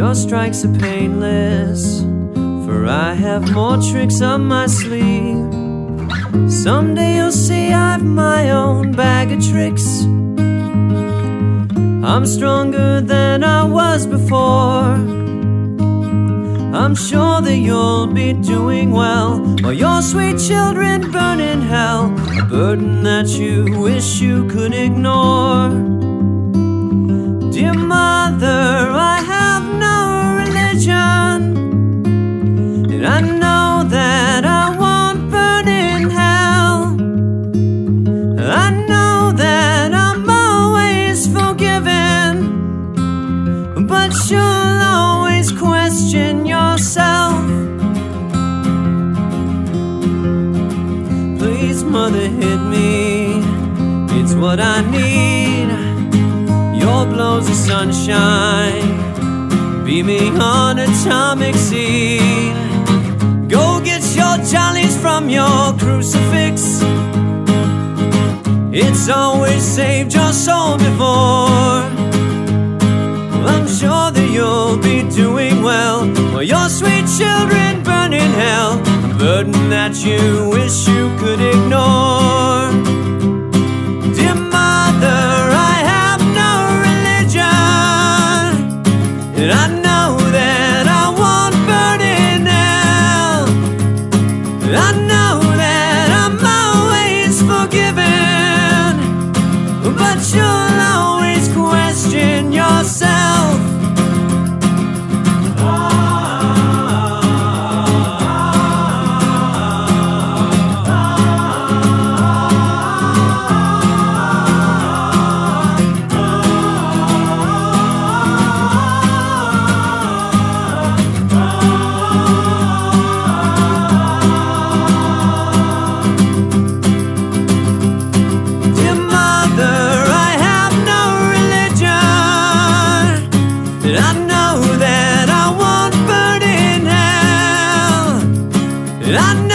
Your strikes are painless, for I have more tricks up my sleeve. Someday you'll see I've my own bag of tricks. I'm stronger than I was before. I'm sure that you'll be doing well, while your sweet children burn in hell, a burden that you wish you could ignore. Dear mother, I have no religion, and I know that I won't burn in hell. I know that I'm always forgiven, but you'll always question yourself. Please, mother, hit me, it's what I need. Your blows of sunshine, beaming on atomic seed. Go get your jollies from your crucifix. It's always saved your soul before. I'm sure that you'll be doing well, while your sweet children burn in hell, a burden that you wish you could ignore. Dear mother, I have no religion, and I know that I won't burn in hell. I know that I'm always forgiven, but you'll always question yourself. I know that I won't burn in hell. I